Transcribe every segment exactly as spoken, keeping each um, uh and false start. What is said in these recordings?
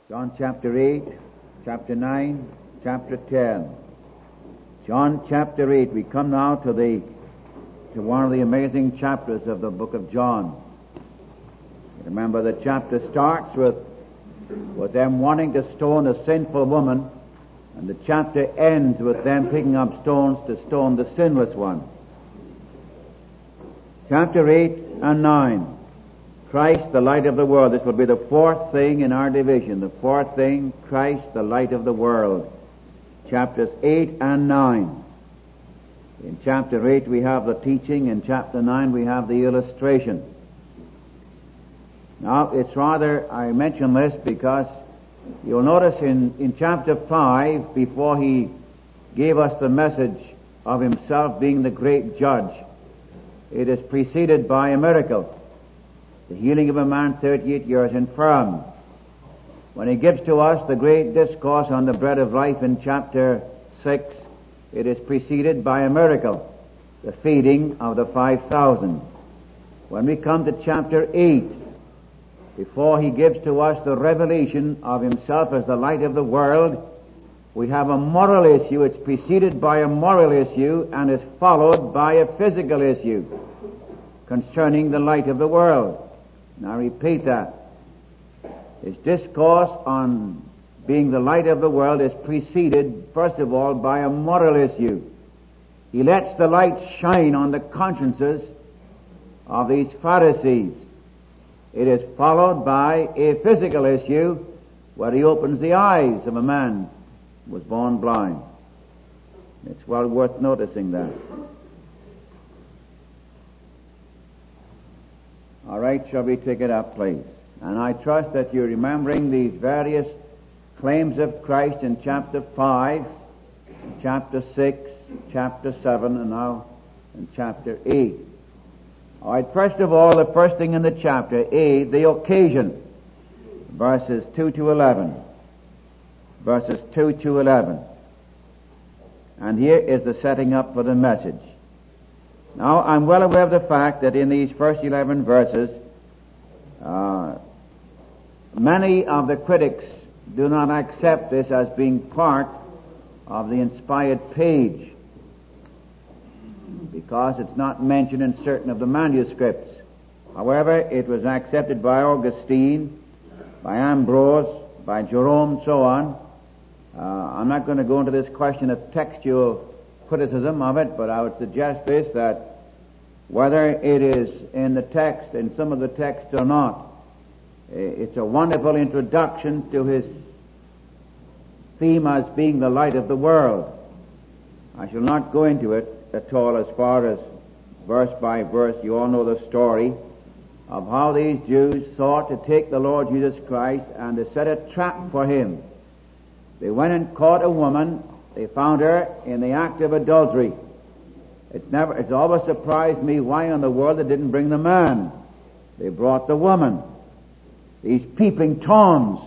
John chapter eight, chapter nine, chapter ten. John chapter eight. We come now to the to one of the amazing chapters of the book of John. Remember, the chapter starts with with them wanting to stone a sinful woman, and the chapter ends with them picking up stones to stone the sinless one. Chapter eight and nine. Christ, the light of the world. This will be the fourth thing in our division. The fourth thing, Christ, the light of the world. Chapters eight and nine. In chapter eight we have the teaching. In chapter nine we have the illustration. Now, it's rather, I mention this because you'll notice in, in chapter five, before he gave us the message of himself being the great judge, it is preceded by a miracle. The healing of a man thirty-eight years infirm. When he gives to us the great discourse on the bread of life in chapter six, it is preceded by a miracle, the feeding of the five thousand. When we come to chapter eight, before he gives to us the revelation of himself as the light of the world, we have a moral issue. It's preceded by a moral issue and is followed by a physical issue concerning the light of the world. And I repeat that. His discourse on being the light of the world is preceded, first of all, by a moral issue. He lets the light shine on the consciences of these Pharisees. It is followed by a physical issue where he opens the eyes of a man who was born blind. It's well worth noticing that. All right, shall we take it up, please? And I trust that you're remembering these various claims of Christ in chapter five, chapter six, chapter seven, and now in chapter eight. All right, first of all, the first thing in the chapter, A, the occasion, verses two to eleven. Verses two to eleven. And here is the setting up for the message. Now, I'm well aware of the fact that in these first eleven verses, uh, many of the critics do not accept this as being part of the inspired page, because it's not mentioned in certain of the manuscripts. However, it was accepted by Augustine, by Ambrose, by Jerome, so on. Uh, I'm not going to go into this question of textual criticism of it, but I would suggest this, that whether it is in the text, in some of the text or not, it's a wonderful introduction to his theme as being the light of the world. I shall not go into it at all as far as verse by verse. You all know the story of how these Jews sought to take the Lord Jesus Christ and to set a trap for him. They went and caught a woman. They found her in the act of adultery. It's never, it's always surprised me why in the world they didn't bring the man. They brought the woman. These peeping Toms.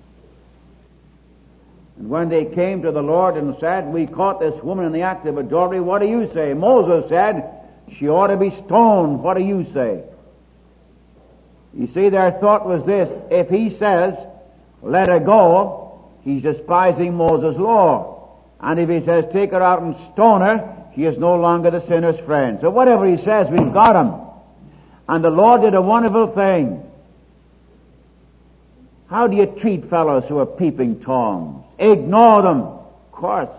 And when they came to the Lord and said, "We caught this woman in the act of adultery, what do you say?" Moses said, "She ought to be stoned. What do you say?" You see, their thought was this: if he says, "Let her go," he's despising Moses' law. And if he says, "Take her out and stone her," he is no longer the sinner's friend. So whatever he says, we've got him. And the Lord did a wonderful thing. How do you treat fellows who are peeping Toms? Ignore them. Of course.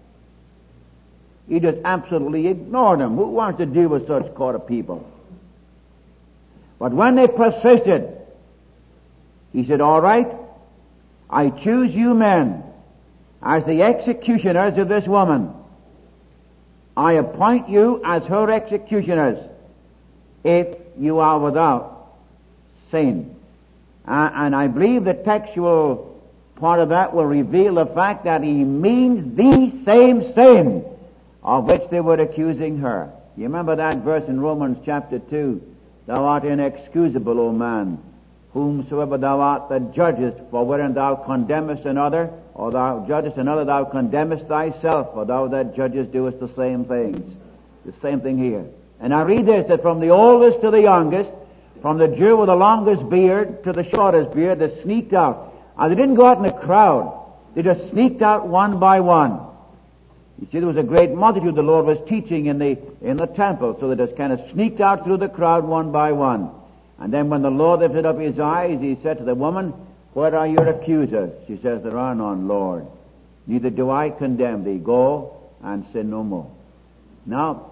He just absolutely ignored them. Who wants to deal with such sort of people? But when they persisted, he said, "All right, I choose you men as the executioners of this woman. I appoint you as her executioners if you are without sin." Uh, and I believe the textual part of that will reveal the fact that he means the same sin of which they were accusing her. You remember that verse in Romans chapter two? "Thou art inexcusable, O man, whomsoever thou art that judgest, for wherein thou condemnest another, or thou judgest another, thou condemnest thyself, for thou that judgest doest the same things." The same thing here. And I read this, that from the oldest to the youngest, from the Jew with the longest beard to the shortest beard, that sneaked out, And they didn't go out in a crowd. They just sneaked out one by one. You see, there was a great multitude the Lord was teaching in the in the temple, so they just kind of sneaked out through the crowd one by one. And then when the Lord lifted up his eyes, he said to the woman, "What are your accusers?" She says, "There are none, Lord. Neither do I condemn thee. Go and sin no more." Now,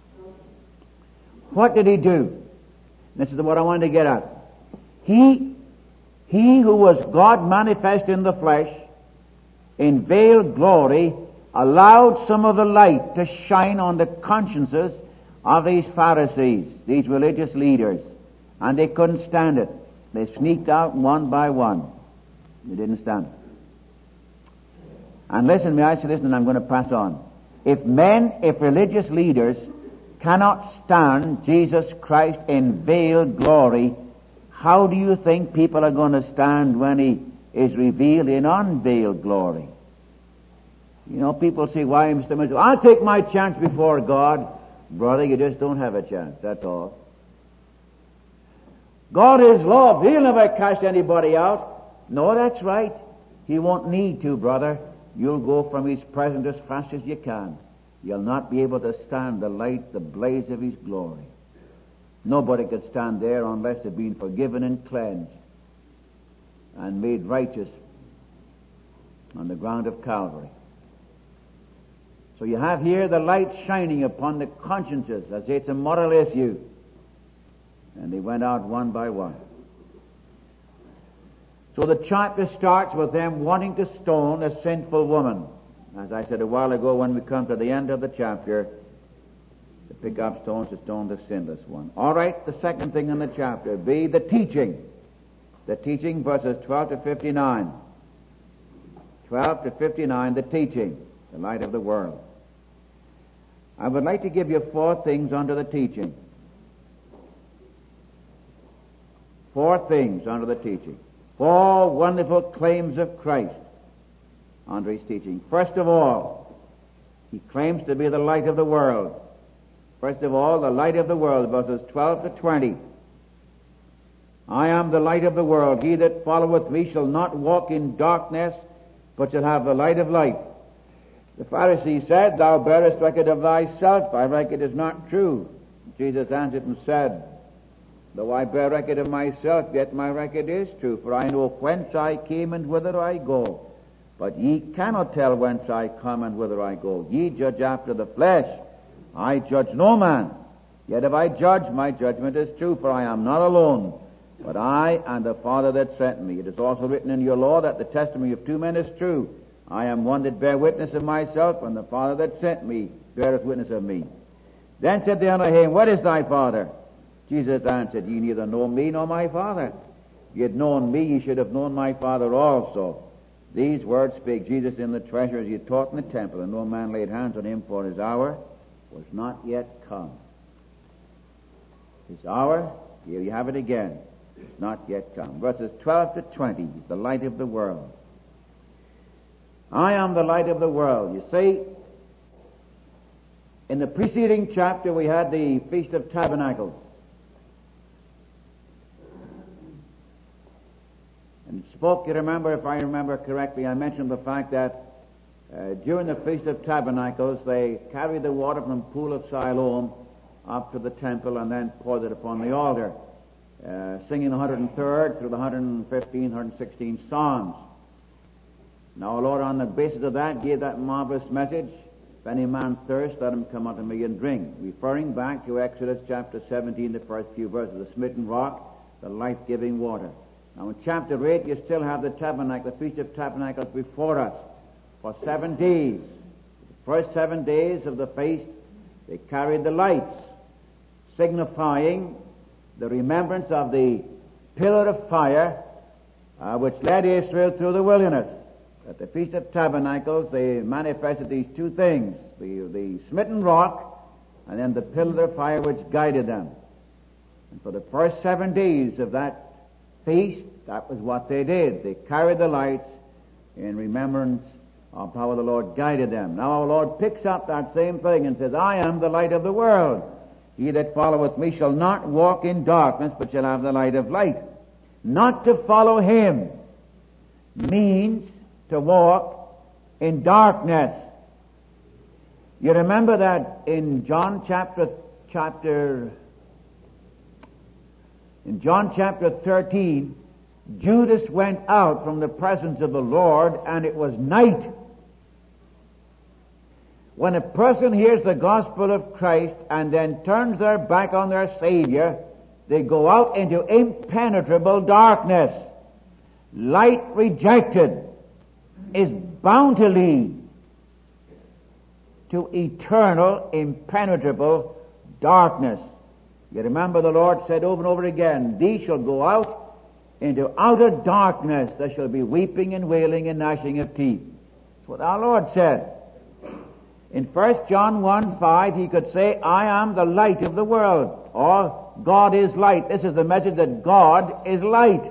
what did he do? This is what I wanted to get at. He, he who was God manifest in the flesh, in veiled glory, allowed some of the light to shine on the consciences of these Pharisees, these religious leaders, and they couldn't stand it. They sneaked out one by one. They didn't stand it. And listen, may I say this, and I'm going to pass on. If men, if religious leaders cannot stand Jesus Christ in veiled glory, how do you think people are going to stand when he is revealed in unveiled glory? You know, people say, "Why, Mister Mitchell, I'll take my chance before God." Brother, you just don't have a chance, that's all. God is love. He'll never cast anybody out. No, that's right. He won't need to, brother. You'll go from his presence as fast as you can. You'll not be able to stand the light, the blaze of his glory. Nobody could stand there unless they've been forgiven and cleansed and made righteous on the ground of Calvary. So you have here the light shining upon the consciences as it's a moral issue. And they went out one by one. So the chapter starts with them wanting to stone a sinful woman. As I said a while ago, when we come to the end of the chapter, to pick up stones to stone the sinless one. All right, the second thing in the chapter, be the teaching. The teaching, verses twelve to fifty-nine. twelve to fifty-nine, the teaching, the light of the world. I would like to give you four things under the teaching. Four things under the teaching. Four wonderful claims of Christ under his teaching. First of all, he claims to be the light of the world. First of all, the light of the world, verses twelve to twenty. "I am the light of the world. He that followeth me shall not walk in darkness, but shall have the light of life." The Pharisee said, "Thou bearest record of thyself. Thy record is not true." Jesus answered and said, "Though I bear record of myself, yet my record is true, for I know whence I came and whither I go. But ye cannot tell whence I come and whither I go. Ye judge after the flesh. I judge no man. Yet if I judge, my judgment is true, for I am not alone, but I and the Father that sent me. It is also written in your law that the testimony of two men is true. I am one that bear witness of myself, and the Father that sent me beareth witness of me." Then said the unto him, "What is thy father?" Jesus answered, "Ye neither know me nor my Father. If ye had known me, ye should have known my Father also." These words spake Jesus in the treasure as he had taught in the temple, and no man laid hands on him, for his hour was not yet come. His hour, here you have it again, is not yet come. Verses twelve to twenty, the light of the world. "I am the light of the world." You see, in the preceding chapter we had the Feast of Tabernacles. And spoke, you remember, if I remember correctly, I mentioned the fact that uh, during the Feast of Tabernacles they carried the water from the pool of Siloam up to the temple and then poured it upon the altar, uh, singing the one hundred third through the one hundred fifteen, one hundred sixteen Psalms. Now, Lord, on the basis of that, gave that marvelous message, "If any man thirst, let him come unto me and drink," referring back to Exodus chapter seventeen, the first few verses, the smitten rock, the life-giving water. Now, in chapter eight, you still have the tabernacle, the Feast of Tabernacles before us for seven days. The first seven days of the feast, they carried the lights, signifying the remembrance of the pillar of fire uh, which led Israel through the wilderness. At the Feast of Tabernacles, they manifested these two things, the, the smitten rock and then the pillar of fire which guided them. And for the first seven days of that feast, that was what they did. They carried the lights in remembrance of how the Lord guided them. Now our Lord picks up that same thing and says, "I am the light of the world. He that followeth me shall not walk in darkness, but shall have the light of light." Not to follow him, means to walk in darkness. You remember that in John chapter chapter in John chapter thirteen, Judas went out from the presence of the Lord, and it was night. When a person hears the gospel of Christ and then turns their back on their Savior, they go out into impenetrable darkness. Light rejected is bound to lead to eternal, impenetrable darkness. You remember the Lord said over and over again, "These shall go out into outer darkness. There shall be weeping and wailing and gnashing of teeth." That's what our Lord said. In First John one five, he could say, "I am the light of the world," or "God is light." This is the message that God is light.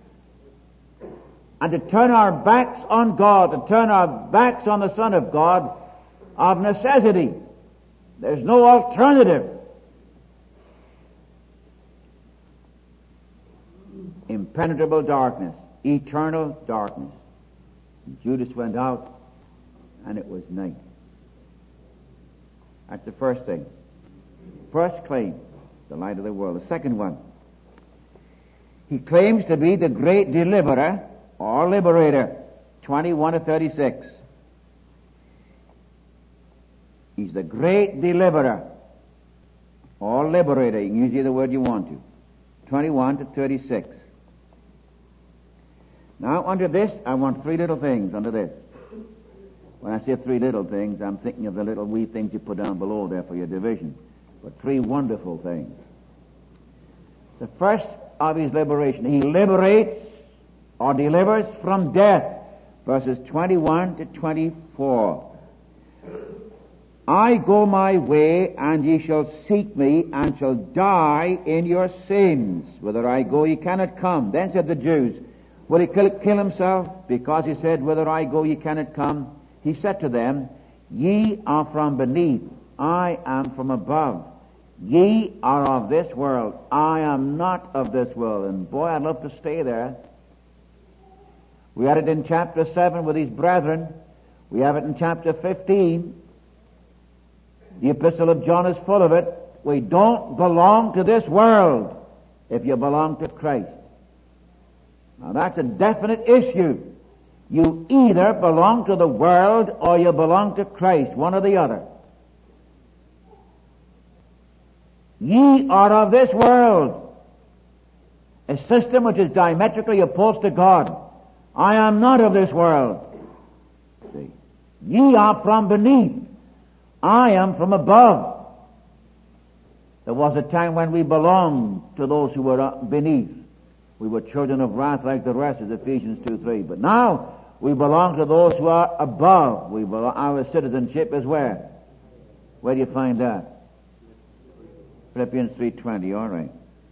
And to turn our backs on God, to turn our backs on the Son of God, of necessity. There's no alternative. Impenetrable darkness, eternal darkness. And Judas went out, and it was night. That's the first thing. First claim, the light of the world. The second one, he claims to be the great deliverer or liberator. twenty-one to thirty-six. He's the great deliverer or liberator. You can use either word you want to. twenty-one to thirty-six. Now, under this, I want three little things under this. When I say three little things, I'm thinking of the little wee things you put down below there for your division. But three wonderful things. The first of his liberation. He liberates or delivers from death. Verses twenty-one to twenty-four. "I go my way, and ye shall seek me, and shall die in your sins. Whither I go, ye cannot come." Then said the Jews, "Will he kill, kill himself? Because he said, Whither I go, ye cannot come." He said to them, "Ye are from beneath, I am from above. Ye are of this world, I am not of this world." And boy, I'd love to stay there. We had it in chapter seven with his brethren. We have it in chapter fifteen. The epistle of John is full of it. We don't belong to this world if you belong to Christ. Now that's a definite issue. You either belong to the world or you belong to Christ, one or the other. Ye are of this world, a system which is diametrically opposed to God. I am not of this world. See, ye are from beneath, I am from above. There was a time when we belonged to those who were beneath. We were children of wrath like the rest, as Ephesians two three. But now we belong to those who are above. We belong, our citizenship is where? Where do you find that? Philippians three twenty, all right.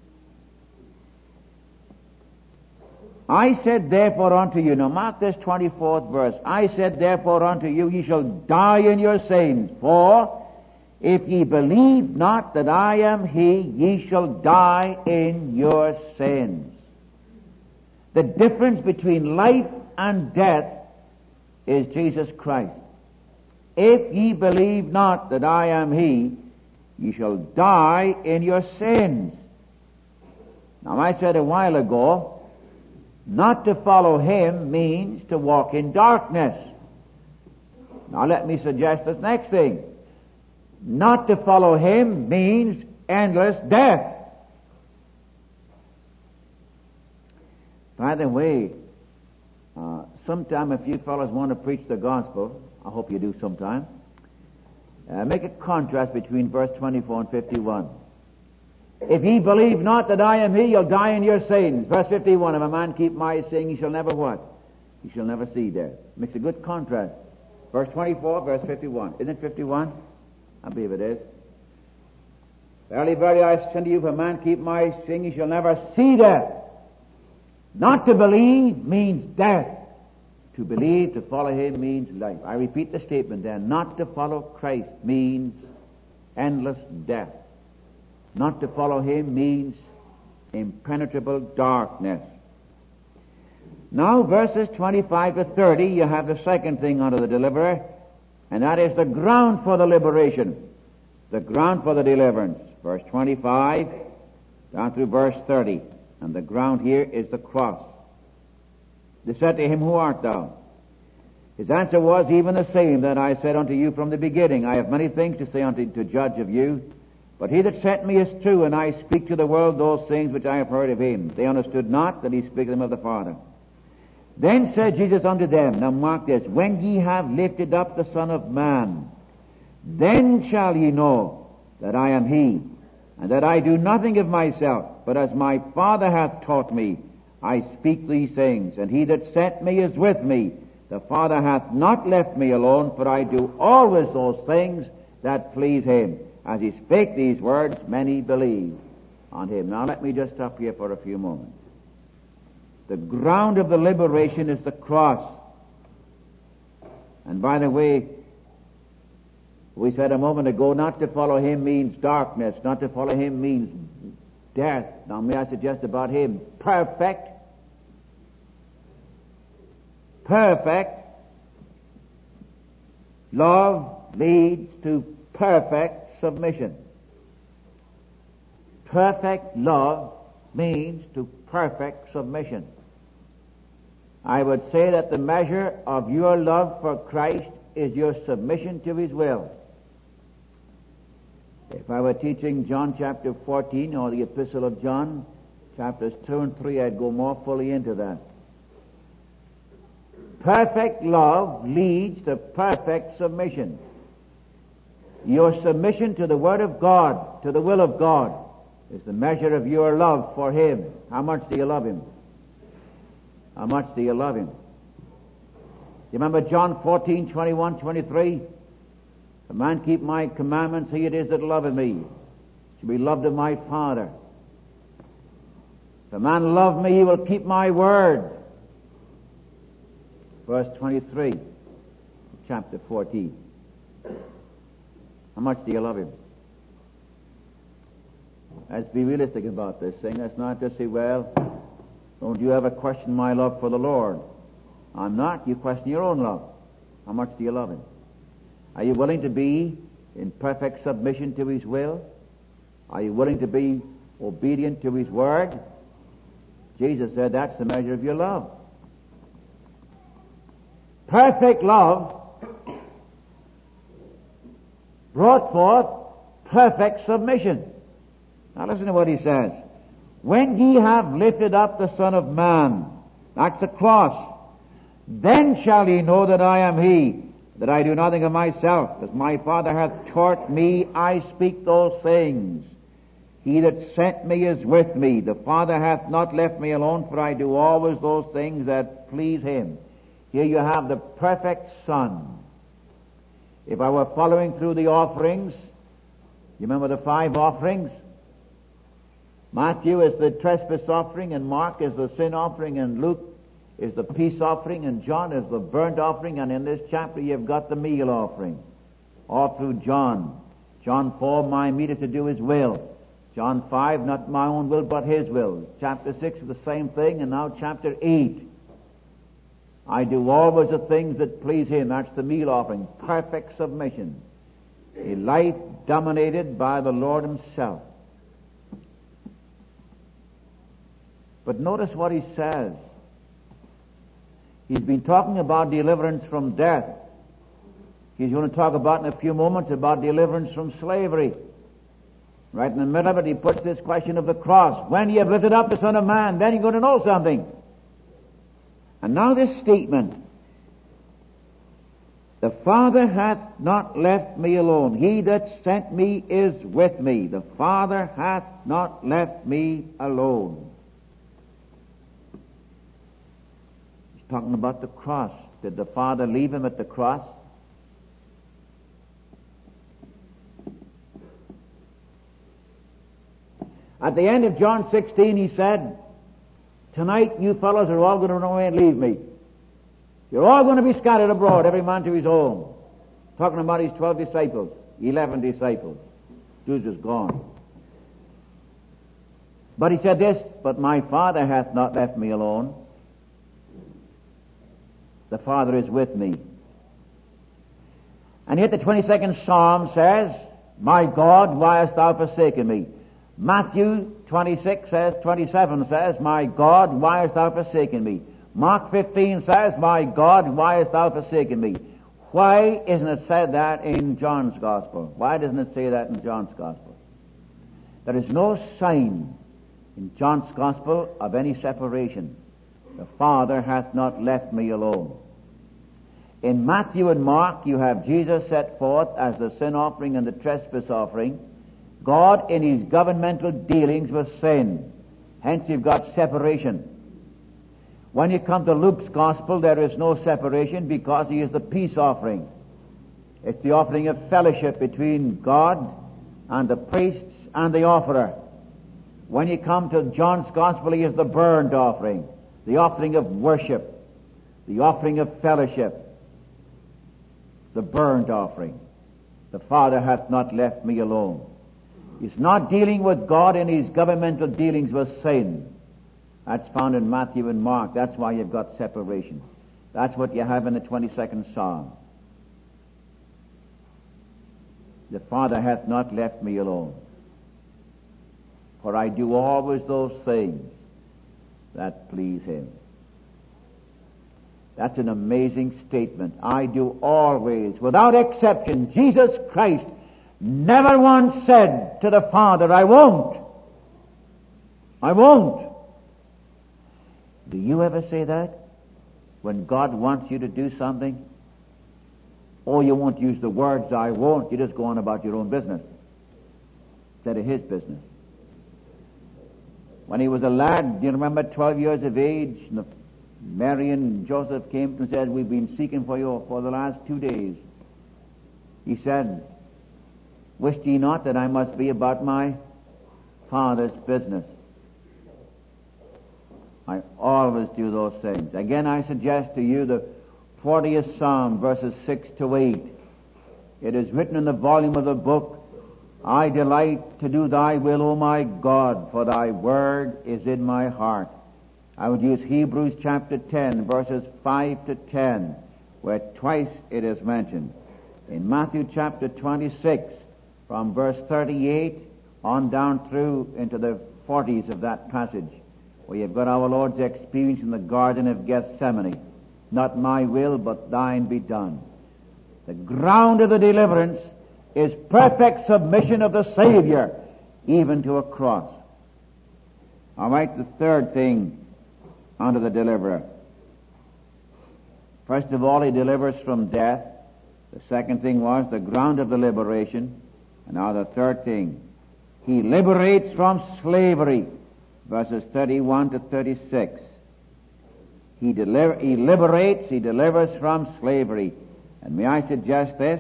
"I said therefore unto you," now mark this twenty-fourth verse, "I said therefore unto you, ye shall die in your sins. For if ye believe not that I am he, ye shall die in your sins." The difference between life and death is Jesus Christ. "If ye believe not that I am he, ye shall die in your sins." Now I said a while ago, not to follow him means to walk in darkness. Now let me suggest this next thing. Not to follow him means endless death. By the way, uh, sometime if you fellows want to preach the gospel, I hope you do sometime, uh, make a contrast between verse twenty-four and fifty-one. "If ye believe not that I am he, you'll die in your sins." Verse fifty-one, "If a man keep my saying, he shall never what? He shall never see death." Makes a good contrast. Verse twenty-four, verse fifty-one. Isn't it fifty-one? I believe it is. "Verily, verily, I say unto you, if a man keep my saying, he shall never see death." Not to believe means death. To believe, to follow him means life. I repeat the statement then. Not to follow Christ means endless death. Not to follow him means impenetrable darkness. Now, verses twenty-five to thirty, you have the second thing under the deliverer, and that is the ground for the liberation, the ground for the deliverance. Verse twenty-five down through verse thirty, and the ground here is the cross. They said to him, Who art thou? His answer was even the same that I said unto you from the beginning. I have many things to say unto to judge of you, but he that sent me is true, and I speak to the world those things which I have heard of him. They understood not that he spake them of the Father. Then said Jesus unto them, now mark this, when ye have lifted up the Son of Man, then shall ye know that I am he, and that I do nothing of myself, but as my Father hath taught me, I speak these things. And he that sent me is with me. The Father hath not left me alone, for I do always those things that please him. As he spake these words, many believed on him. Now let me just stop here for a few moments. The ground of the liberation is the cross. And by the way, we said a moment ago, not to follow him means darkness. Not to follow him means death. Now may I suggest about him, perfect, perfect love leads to perfect submission. Perfect love means to perfect submission. I would say that the measure of your love for Christ is your submission to his will. If I were teaching John chapter fourteen or the Epistle of John, chapters two and three, I'd go more fully into that. Perfect love leads to perfect submission. Your submission to the Word of God, to the will of God, is the measure of your love for him. How much do you love him? How much do you love him? You remember John fourteen, twenty-one, twenty-three? If a man keep my commandments, he it is that loveth me, shall be loved of my Father. If a man love me, he will keep my word. Verse twenty-three, chapter fourteen. How much do you love him? Let's be realistic about this thing. Let's not just say, well, don't you ever question my love for the Lord? I'm not. You question your own love. How much do you love him? Are you willing to be in perfect submission to his will? Are you willing to be obedient to his word? Jesus said that's the measure of your love. Perfect love brought forth perfect submission. Now listen to what he says. When ye have lifted up the Son of Man, that's the cross, then shall ye know that I am he, that I do nothing of myself. As my Father hath taught me, I speak those things. He that sent me is with me. The Father hath not left me alone, for I do always those things that please him. Here you have the perfect Son. If I were following through the offerings, you remember the five offerings? Matthew is the trespass offering, and Mark is the sin offering, and Luke is the peace offering, and John is the burnt offering, and in this chapter you've got the meal offering. All through John. John four, my meat is to do his will. John five, not my own will, but his will. Chapter six is the same thing, and now chapter eight. I do always the things that please him. That's the meal offering. Perfect submission. A life dominated by the Lord himself. But notice what he says. He's been talking about deliverance from death. He's going to talk about in a few moments about deliverance from slavery. Right in the middle of it, he puts this question of the cross. When you have lifted up the Son of Man, then you're going to know something. And now this statement. The Father hath not left me alone. He that sent me is with me. The Father hath not left me alone. Talking about the cross. Did the Father leave him at the cross? At the end of John sixteen, he said, tonight you fellows are all going to run away and leave me. You're all going to be scattered abroad, every man to his own. Talking about his twelve disciples, eleven disciples. Judas was gone. But he said this, but my Father hath not left me alone. the Father is with me. And yet the twenty-second Psalm says, my God, why hast thou forsaken me? Matthew twenty-six says, twenty-seven says, my God, why hast thou forsaken me? Mark fifteen says, my God, why hast thou forsaken me? Why isn't it said that in John's Gospel? Why doesn't it say that in John's Gospel? There is no sign in John's Gospel of any separation. The Father hath not left me alone. In Matthew and Mark, you have Jesus set forth as the sin offering and the trespass offering. God in his governmental dealings with sin. Hence you've got separation. When you come to Luke's Gospel, there is no separation because he is the peace offering. It's the offering of fellowship between God and the priests and the offerer. When you come to John's Gospel, he is the burnt offering, the offering of worship, the offering of fellowship, the burnt offering. The Father hath not left me alone. He's not dealing with God in his governmental dealings with sin. That's found in Matthew and Mark. That's why you've got separation. That's what you have in the twenty-second Psalm. The Father hath not left me alone. For I do always those things that please him. That's an amazing statement. I do always, without exception. Jesus Christ never once said to the Father, I won't. I won't. Do you ever say that? When God wants you to do something? Or you won't use the words, I won't. You just go on about your own business instead of his business. When he was a lad, do you remember, twelve years of age, and the Mary and Joseph came and said, we've been seeking for you for the last two days. He said, wished ye not that I must be about my Father's business? I always do those things. Again, I suggest to you the fortieth Psalm, verses six to eight. It is written in the volume of the book, I delight to do thy will, O my God, for thy word is in my heart. I would use Hebrews chapter ten, verses five to ten, where twice it is mentioned. In Matthew chapter twenty-six, from verse thirty-eight on down through into the forties of that passage, where you've got our Lord's experience in the Garden of Gethsemane. Not my will, but thine be done. The ground of the deliverance is perfect submission of the Savior, even to a cross. All right, the third thing under the deliverer. First of all, he delivers from death. The second thing was the ground of the liberation. And now the third thing, he liberates from slavery. Verses thirty-one to thirty-six. He, deliver, he liberates, he delivers from slavery. And may I suggest this?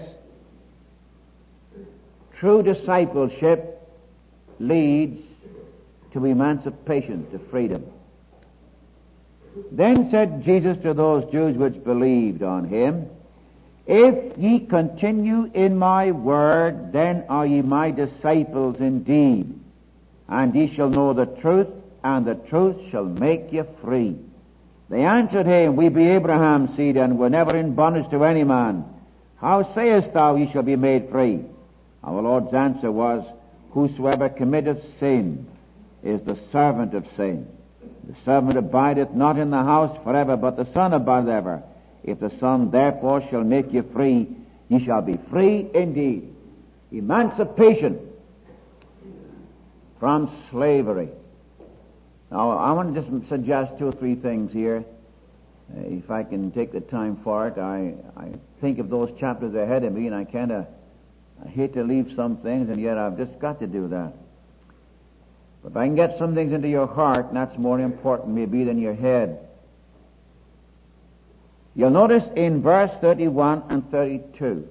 True discipleship leads to emancipation, to freedom. Then said Jesus to those Jews which believed on him, if ye continue in my word, then are ye my disciples indeed. And ye shall know the truth, and the truth shall make you free. They answered him, we be Abraham's seed, and were never in bondage to any man. How sayest thou, ye shall be made free? Our Lord's answer was, whosoever committeth sin is the servant of sin. The servant abideth not in the house forever, but the Son abideth ever. If the Son therefore shall make you free, ye shall be free indeed. Emancipation from slavery. Now, I want to just suggest two or three things here. Uh, if I can take the time for it, I, I think of those chapters ahead of me, and I kind of I hate to leave some things, and yet I've just got to do that. But if I can get some things into your heart, and that's more important maybe than your head. You'll notice in verse thirty-one and thirty-two,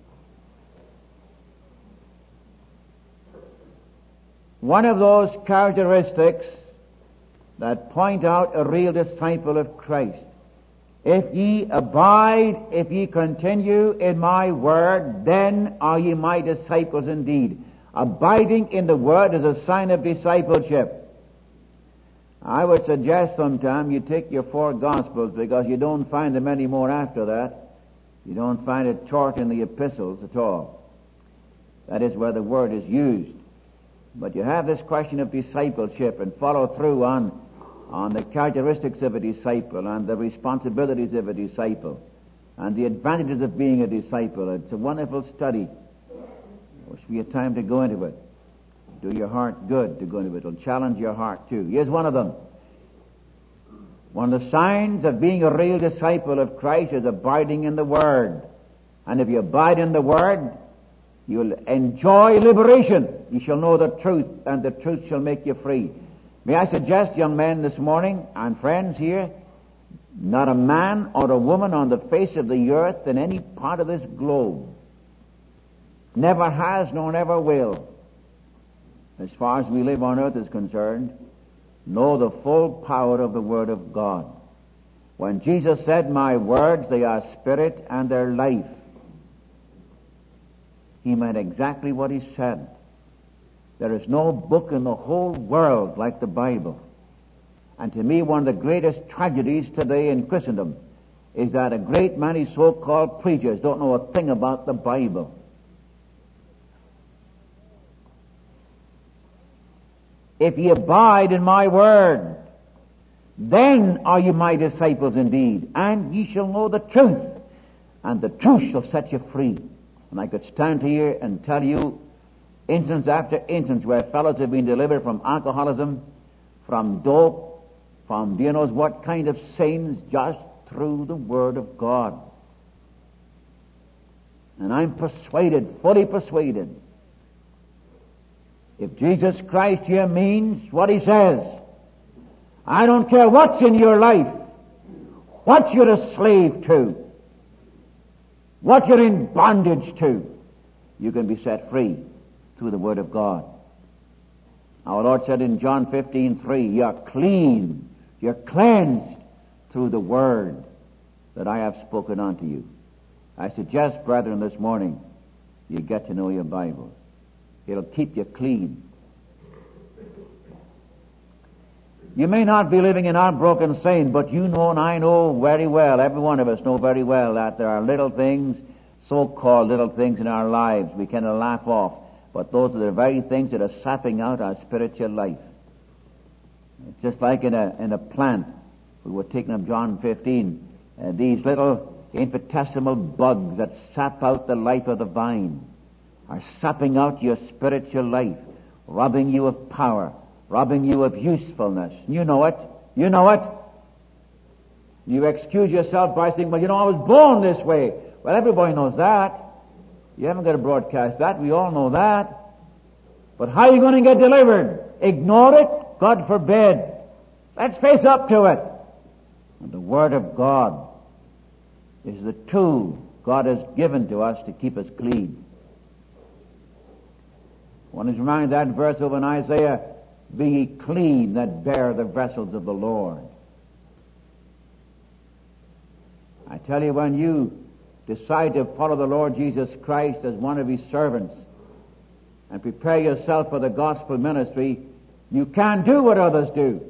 one of those characteristics that point out a real disciple of Christ. If ye abide, if ye continue in my word, then are ye my disciples indeed. Abiding in the word is a sign of discipleship. I would suggest sometime you take your four Gospels, because you don't find them anymore after that. You don't find it taught in the epistles at all. That is where the word is used. But you have this question of discipleship and follow through on, on the characteristics of a disciple and the responsibilities of a disciple and the advantages of being a disciple. It's a wonderful study. There should be a time to go into it. Do your heart good to go into it. It'll challenge your heart too. Here's one of them. One of the signs of being a real disciple of Christ is abiding in the Word. And if you abide in the Word, you'll enjoy liberation. You shall know the truth, and the truth shall make you free. May I suggest, young men, this morning, and friends here, not a man or a woman on the face of the earth in any part of this globe never has nor never will, as far as we live on earth is concerned, know the full power of the Word of God. When Jesus said, "My words, they are spirit and they're life," he meant exactly what he said. There is no book in the whole world like the Bible. And to me, one of the greatest tragedies today in Christendom is that a great many so-called preachers don't know a thing about the Bible. If ye abide in my word, then are you my disciples indeed, and ye shall know the truth, and the truth shall set you free. And I could stand here and tell you instance after instance where fellows have been delivered from alcoholism, from dope, from do you know what kind of sins, just through the Word of God. And I'm persuaded, fully persuaded, if Jesus Christ here means what He says, I don't care what's in your life, what you're a slave to, what you're in bondage to, you can be set free through the Word of God. Our Lord said in John fifteen three, you're clean, you're cleansed through the Word that I have spoken unto you. I suggest, brethren, this morning, you get to know your Bible. It'll keep you clean. You may not be living in unbroken sin, but you know and I know very well, every one of us know very well, that there are little things, so-called little things in our lives we kind of laugh off, but those are the very things that are sapping out our spiritual life. It's just like in a in a plant. We were taking up John fifteen, uh, these little infinitesimal bugs that sap out the life of the vine are sapping out your spiritual life, robbing you of power, robbing you of usefulness. You know it. You know it. You excuse yourself by saying, well, you know, I was born this way. Well, everybody knows that. You haven't got to broadcast that. We all know that. But how are you going to get delivered? Ignore it? God forbid. Let's face up to it. And the Word of God is the tool God has given to us to keep us clean. One is reminded of that verse over in Isaiah, be ye clean that bear the vessels of the Lord. I tell you, when you decide to follow the Lord Jesus Christ as one of His servants and prepare yourself for the gospel ministry, you can't do what others do.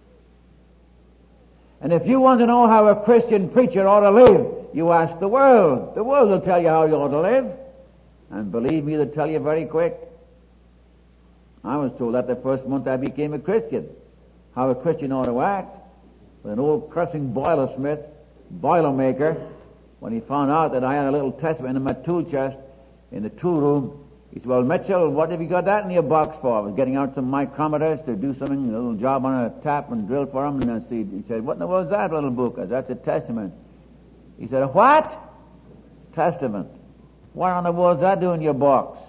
And if you want to know how a Christian preacher ought to live, you ask the world. The world will tell you how you ought to live. And believe me, they'll tell you very quick. I was told that the first month I became a Christian, how a Christian ought to act. With an old cursing boilersmith, boilermaker, when he found out that I had a little testament in my tool chest in the tool room, he said, well, Mitchell, what have you got that in your box for? I was getting out some micrometers to do something, a little job on a tap and drill for him. And I said, he said, what in the world is that little book? I said, that's a testament. He said, a what? Testament. What in the world is that doing in your box?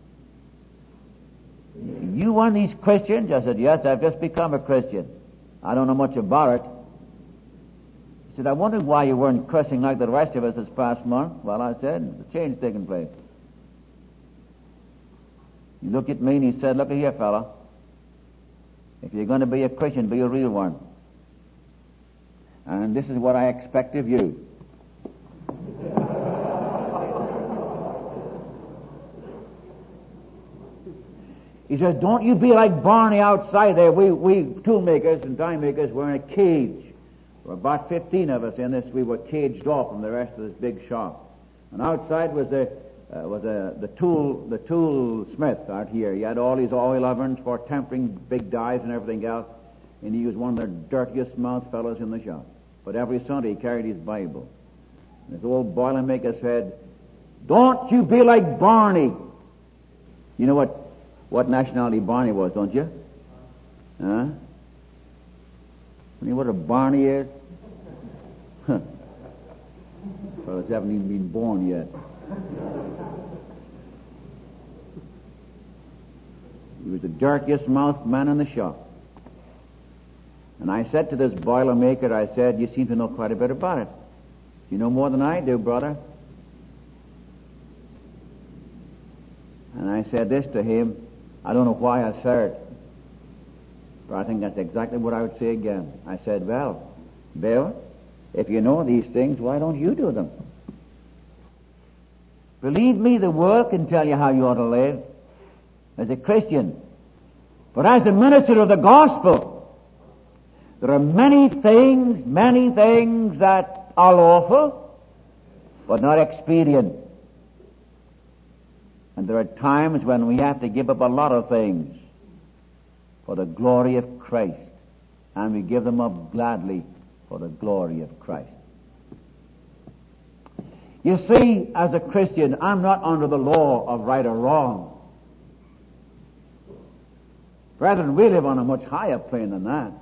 You one of these Christians? I said, yes, I've just become a Christian. I don't know much about it. He said, I wondered why you weren't cursing like the rest of us this past month. Well, I said, the change taking place. He looked at me and he said, look here, fella. If you're going to be a Christian, be a real one. And this is what I expect of you. He says, don't you be like Barney outside there. We, we tool makers and die makers were in a cage. There were about fifteen of us in this. We were caged off from the rest of this big shop. And outside was the uh, was a, the tool the tool smith out here. He had all these oil ovens for tempering big dies and everything else. And he was one of the dirtiest mouth fellows in the shop. But every Sunday he carried his Bible. And this old boilermaker said, don't you be like Barney. You know what, what nationality Barney was, don't you? Huh? You know what a Barney is? Huh. Fellas haven't even been born yet. He was the dirtiest mouthed man in the shop. And I said to this boilermaker, I said, you seem to know quite a bit about it. You know more than I do, brother. And I said this to him. I don't know why I said it, but I think that's exactly what I would say again. I said, well, Bill, if you know these things, why don't you do them? Believe me, the world can tell you how you ought to live as a Christian. But as a minister of the gospel, there are many things, many things that are lawful, but not expedient. And there are times when we have to give up a lot of things for the glory of Christ. And we give them up gladly for the glory of Christ. You see, as a Christian, I'm not under the law of right or wrong. Brethren, we live on a much higher plane than that.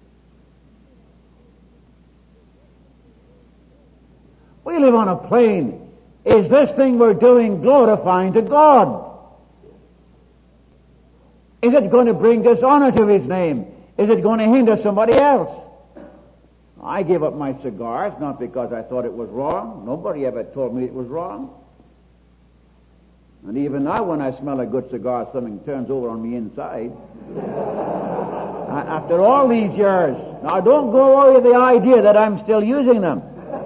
We live on a plane. Is this thing we're doing glorifying to God? Is it going to bring dishonor to His name? Is it going to hinder somebody else? I gave up my cigars not because I thought it was wrong. Nobody ever told me it was wrong. And even now when I smell a good cigar, something turns over on me inside. After all these years. Now don't go away with the idea that I'm still using them.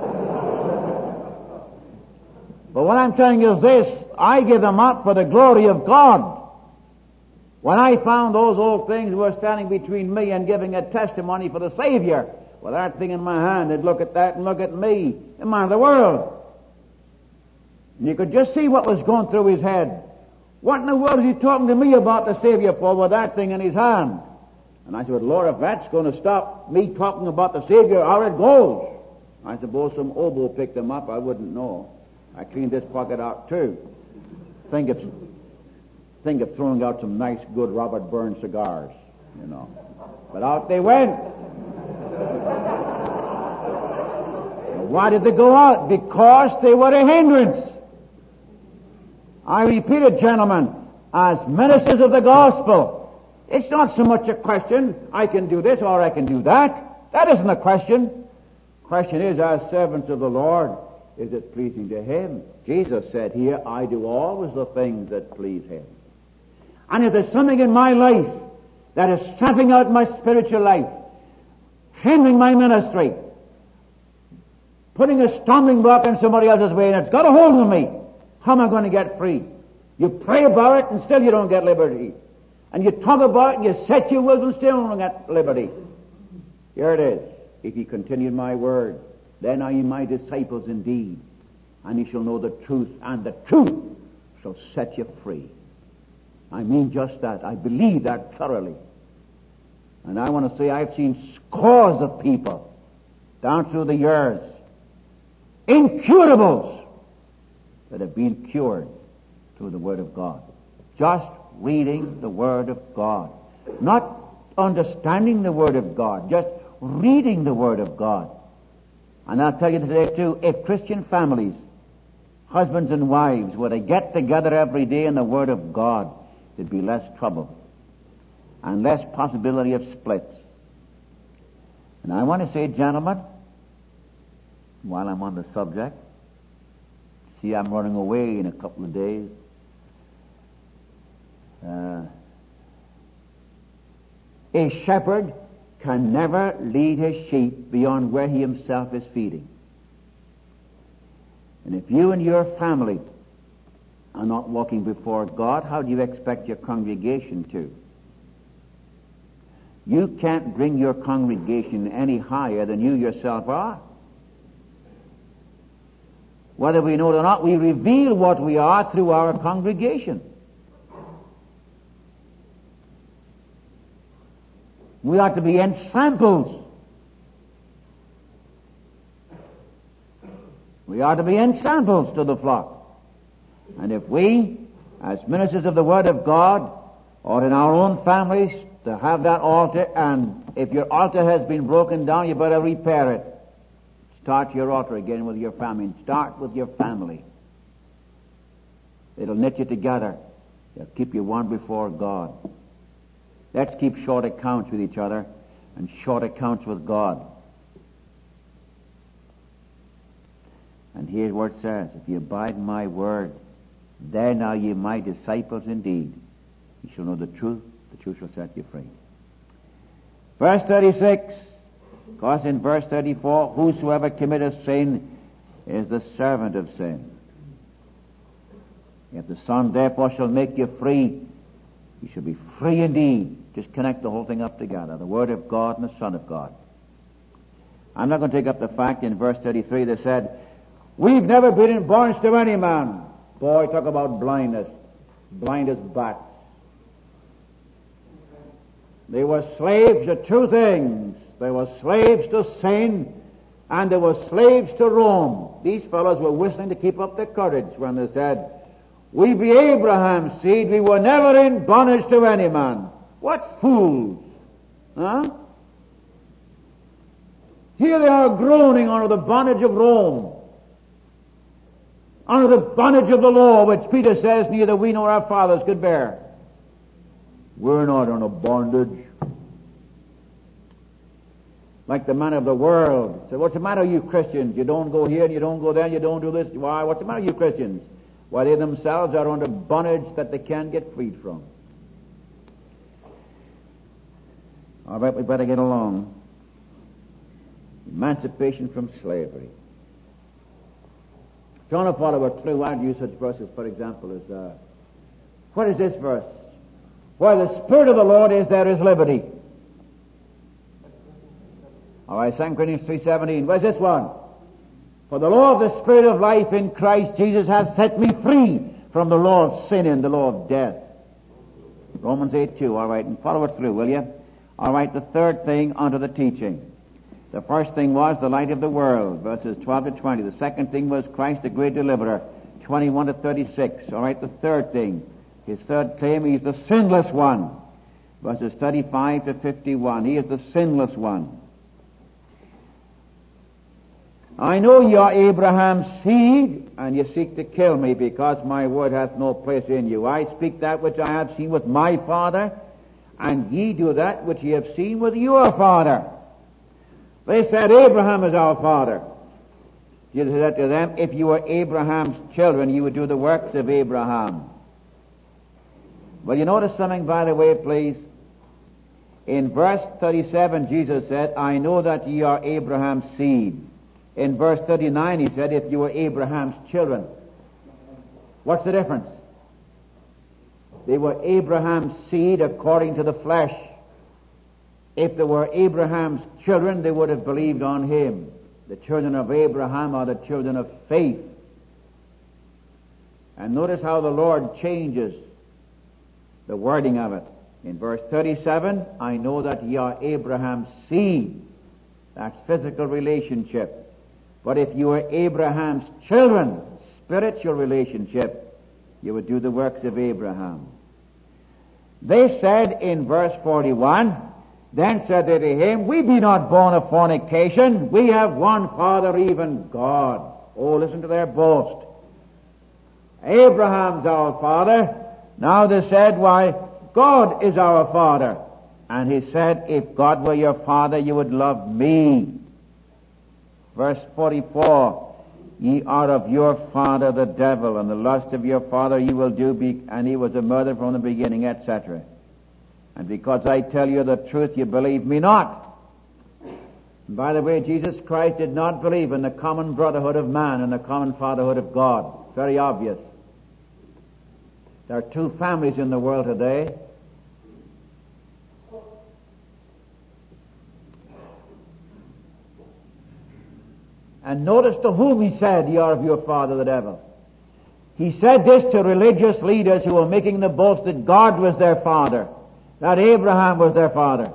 But what I'm telling you is this, I give them up for the glory of God. When I found those old things were standing between me and giving a testimony for the Savior, with that thing in my hand, they'd look at that and look at me, the man of the world. And you could just see what was going through his head. What in the world is he talking to me about the Savior for with that thing in his hand? And I said, Lord, if that's going to stop me talking about the Savior, out it goes. I suppose some oboe picked them up, I wouldn't know. I cleaned this pocket out too. Think of, think of throwing out some nice, good Robert Burns cigars, you know. But out they went. Why did they go out? Because they were a hindrance. I repeat it, gentlemen, as ministers of the gospel, it's not so much a question, I can do this or I can do that. That isn't the question. Question is, as servants of the Lord, is it pleasing to Him? Jesus said here, I do always the things that please Him. And if there's something in my life that is stamping out my spiritual life, hindering my ministry, putting a stumbling block in somebody else's way, and it's got a hold of me, how am I going to get free? You pray about it and still you don't get liberty. And you talk about it and you set your will and still don't get liberty. Here it is. If ye continue in my word, then are ye my disciples indeed, and ye shall know the truth, and the truth shall set you free. I mean just that. I believe that thoroughly. And I want to say I've seen scores of people down through the years, incurables, that have been cured through the Word of God. Just reading the Word of God. Not understanding the Word of God, just reading the Word of God. And I'll tell you today too, if Christian families, husbands and wives, were to get together every day in the Word of God, there'd be less trouble and less possibility of splits. And I want to say, gentlemen, while I'm on the subject, see, I'm running away in a couple of days. Uh, a shepherd can never lead his sheep beyond where he himself is feeding. And if you and your family are not walking before God, how do you expect your congregation to? You can't bring your congregation any higher than you yourself are. Whether we know it or not, we reveal what we are through our congregation. We are to be ensamples. We are to be ensamples to the flock. And if we, as ministers of the Word of God, or in our own families, to have that altar, and if your altar has been broken down, you better repair it. Start your altar again with your family. Start with your family. It'll knit you together. It'll keep you one before God. Let's keep short accounts with each other and short accounts with God. And here's what it says, if you abide in my word, then are ye my disciples indeed. You shall know the truth, the truth shall set you free. Verse thirty-six, because in verse thirty-four, whosoever committeth sin is the servant of sin. If the Son therefore shall make you free, you shall be free indeed. Just connect the whole thing up together, the Word of God and the Son of God. I'm not going to take up the fact in verse thirty-three that said, we've never been in bonds to any man. Boy, talk about blindness. Blind as bats. They were slaves to two things. They were slaves to sin, and they were slaves to Rome. These fellows were whistling to keep up their courage when they said, we be Abraham's seed, we were never in bondage to any man. What fools! Huh? Here they are groaning under the bondage of Rome, under the bondage of the law, which Peter says neither we nor our fathers could bear. We're not under bondage. Like the man of the world said, what's the matter with you Christians? You don't go here and you don't go there and you don't do this. Why? What's the matter with you Christians? Why, they themselves are under bondage that they can't get freed from. All right, we better get along. Emancipation from slavery. John of Father were through. Why do you use such verses, for example, as uh, what is this verse? Where the Spirit of the Lord is, there is liberty. All right, Second Corinthians three seventeen. Where's this one? For the law of the Spirit of life in Christ Jesus has set me free from the law of sin and the law of death. Romans eight two. All right, and follow it through, will you? All right, the third thing under the teaching. The first thing was the light of the world, verses twelve to twenty. The second thing was Christ the great deliverer, twenty-one to thirty-six. All right, the third thing, his third claim, he's the sinless one, verses thirty-five to fifty-one. He is the sinless one. I know ye are Abraham's seed, and ye seek to kill me, because my word hath no place in you. I speak that which I have seen with my father, and ye do that which ye have seen with your father. They said, Abraham is our father. Jesus said to them, if you were Abraham's children, you would do the works of Abraham. Well, you notice something, by the way, please. In verse thirty-seven, Jesus said, I know that ye are Abraham's seed. In verse thirty-nine, he said, if you were Abraham's children. What's the difference? They were Abraham's seed according to the flesh. If they were Abraham's children, they would have believed on him. The children of Abraham are the children of faith. And notice how the Lord changes the wording of it. In verse thirty-seven, I know that ye are Abraham's seed. That's physical relationship. But if you were Abraham's children, spiritual relationship, you would do the works of Abraham. They said in verse forty-one, then said they to him, we be not born of fornication, we have one Father, even God. Oh, listen to their boast. Abraham's our father. Now they said, why, God is our Father. And he said, if God were your Father, you would love me. Verse forty-four, ye are of your father the devil, and the lust of your father you will do, be, and he was a murderer from the beginning, et cetera. And because I tell you the truth, you believe me not. And by the way, Jesus Christ did not believe in the common brotherhood of man and the common fatherhood of God. Very obvious. There are two families in the world today. And notice to whom he said, "Ye are of your father the devil." He said this to religious leaders who were making the boast that God was their father, that Abraham was their father.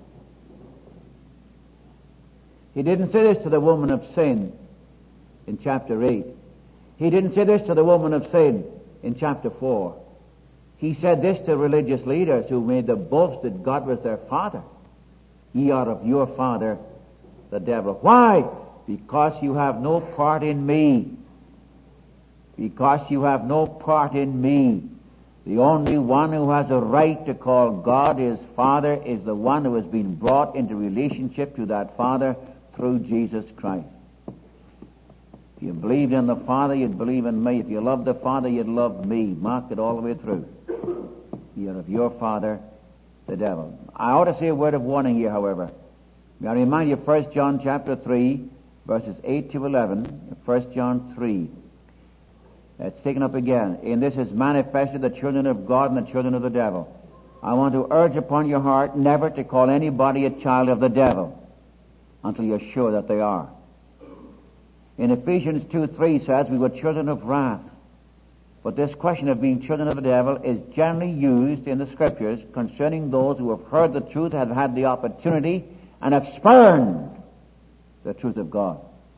He didn't say this to the woman of sin in chapter eight. He didn't say this to the woman of sin in chapter four. He said this to religious leaders who made the boast that God was their father. "Ye are of your father the devil." Why? Because you have no part in me. Because you have no part in me. The only one who has a right to call God his Father is the one who has been brought into relationship to that Father through Jesus Christ. If you believed in the Father, you'd believe in me. If you loved the Father, you'd love me. Mark it all the way through. You're of your father, the devil. I ought to say a word of warning here, however. May I remind you, First John chapter three, verses eight to eleven. First John three. It's taken up again. "In this is manifested the children of God and the children of the devil." I want to urge upon your heart never to call anybody a child of the devil until you're sure that they are. In Ephesians two three says we were children of wrath. But this question of being children of the devil is generally used in the Scriptures concerning those who have heard the truth, have had the opportunity, and have spurned the truth of God.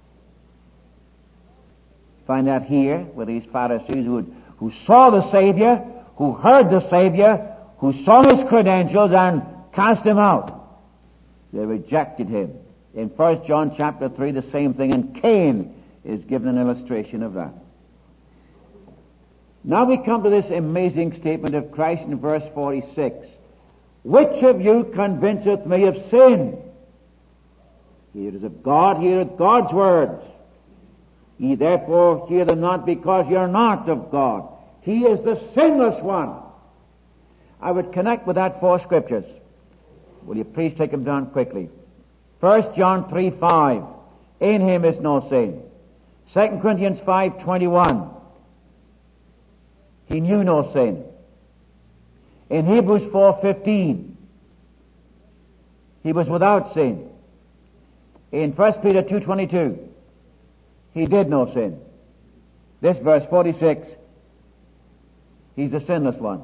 Find that here with these Pharisees who, who saw the Savior, who heard the Savior, who saw his credentials and cast him out. They rejected him. In First John chapter three, the same thing, and Cain is given an illustration of that. Now we come to this amazing statement of Christ in verse forty-six. "Which of you convinceth me of sin? He that is of God heareth God's words. Ye therefore hear them not because ye are not of God. He is the sinless one." I would connect with that four scriptures. Will you please take them down quickly? First John three five. "In him is no sin." Second Corinthians five twenty-one. "He knew no sin." In Hebrews four fifteen. "He was without sin." In First Peter two twenty-two. "He did no sin." This verse forty-six. He's the sinless one.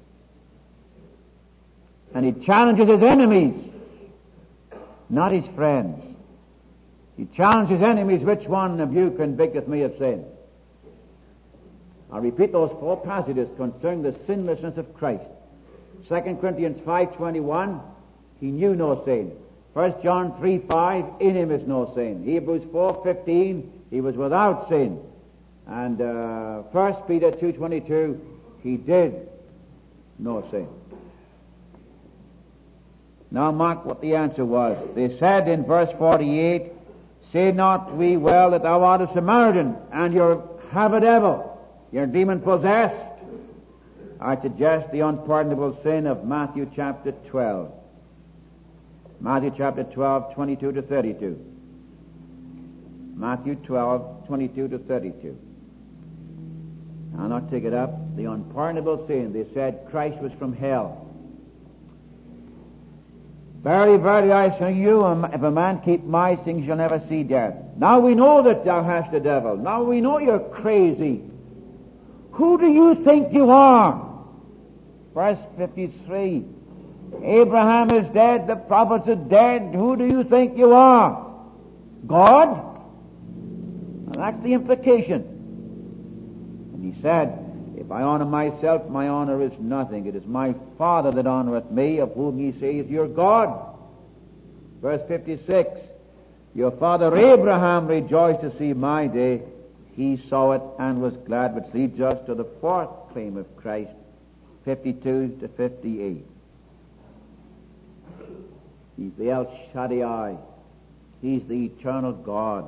And he challenges his enemies, not his friends. He challenges his enemies, "Which one of you convicteth me of sin?" I'll repeat those four passages concerning the sinlessness of Christ. Second Corinthians five twenty-one, "He knew no sin." First John three five, "In him is no sin." Hebrews four fifteen, "He was without sin." And uh, First Peter two twenty-two, "He did no sin." Now mark what the answer was. They said in verse forty-eight, "Say not we well that thou art a Samaritan, and you have a devil? You're demon-possessed?" I suggest the unpardonable sin of Matthew chapter twelve. Matthew chapter twelve, twenty-two to thirty-two. Matthew twelve, twenty-two to thirty-two. I'll not take it up. The unpardonable sin. They said Christ was from hell. "Verily, verily, I say to you, if a man keep my things, shall never see death." Now we know that thou hast the devil. Now we know you're crazy. Who do you think you are? Verse fifty-three. "Abraham is dead, the prophets are dead. Who do you think you are? God?" Now that's the implication. And he said, "If I honor myself, my honor is nothing. It is my Father that honoreth me, of whom ye say is your God." Verse fifty-six. "Your father Abraham rejoiced to see my day. He saw it and was glad," which leads us to the fourth claim of Christ, fifty-two to fifty-eight. He's the El Shaddai. He's the eternal God.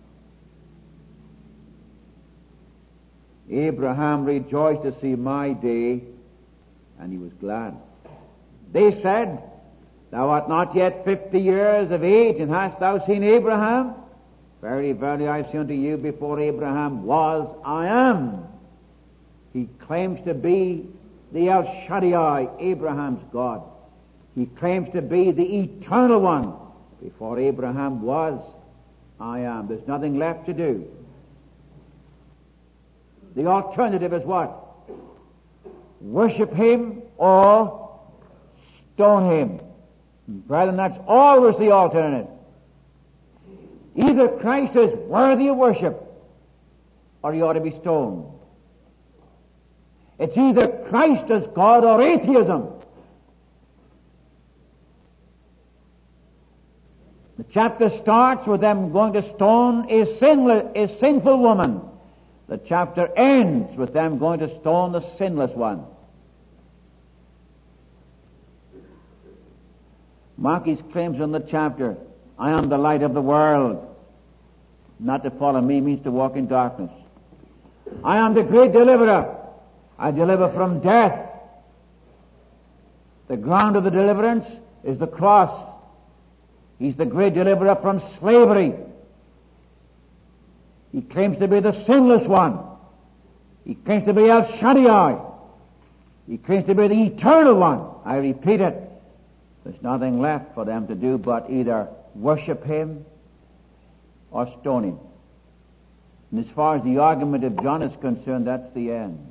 "Abraham rejoiced to see my day, and he was glad." They said, "Thou art not yet fifty years of age, and hast thou seen Abraham? Verily, verily, I say unto you, before Abraham was, I am." He claims to be the El Shaddai, Abraham's God. He claims to be the eternal one. Before Abraham was, I am. There's nothing left to do. The alternative is what? Worship him or stone him. Brethren, that's always the alternative. Either Christ is worthy of worship or he ought to be stoned. It's either Christ as God or atheism. The chapter starts with them going to stone a sinless, a sinful woman. The chapter ends with them going to stone the sinless one. Mark's claims in the chapter, I am the light of the world. Not to follow me means to walk in darkness. I am the great deliverer. I deliver from death. The ground of the deliverance is the cross. He's the great deliverer from slavery. He claims to be the sinless one. He claims to be El Shaddai. He claims to be the eternal one. I repeat it. There's nothing left for them to do but either worship him or stone him. And as far as the argument of John is concerned, that's the end.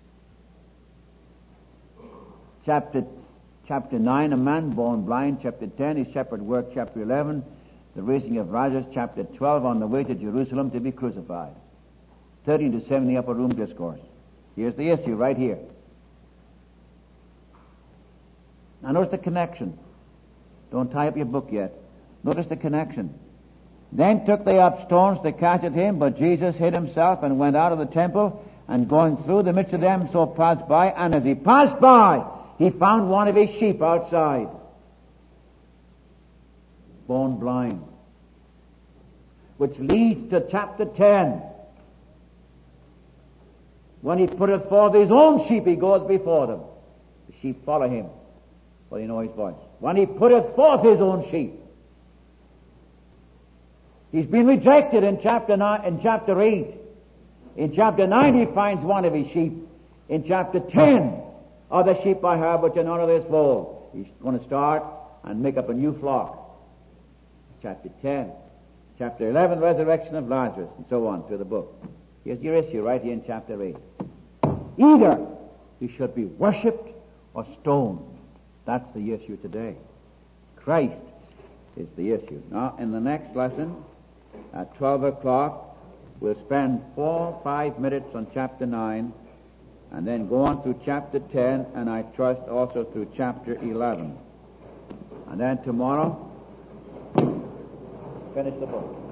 Chapter Chapter nine, a man born blind. Chapter ten, his shepherd work. Chapter eleven, the raising of Lazarus. Chapter twelve, on the way to Jerusalem to be crucified. thirteen to seven, the upper room discourse. Here's the issue right here. Now notice the connection. Don't tie up your book yet. Notice the connection. Then took they up stones to cast at him, but Jesus hid himself and went out of the temple, and going through the midst of them, so passed by. And as he passed by, he found one of his sheep outside, born blind. Which leads to chapter ten. When he putteth forth his own sheep, he goes before them. The sheep follow him, for they know his voice. When he putteth forth his own sheep, he's been rejected in chapter nine, in chapter eight. In chapter nine, he finds one of his sheep. In chapter ten, other sheep I have which are not of this fold. He's going to start and make up a new flock. Chapter ten. Chapter eleven, resurrection of Lazarus, and so on through the book. Here's your issue right here in chapter eight. Either he should be worshipped or stoned. That's the issue today. Christ is the issue. Now, in the next lesson, at twelve o'clock, we'll spend four, five minutes on chapter nine, and then go on through chapter ten, and I trust also through chapter eleven. And then tomorrow, finish the book.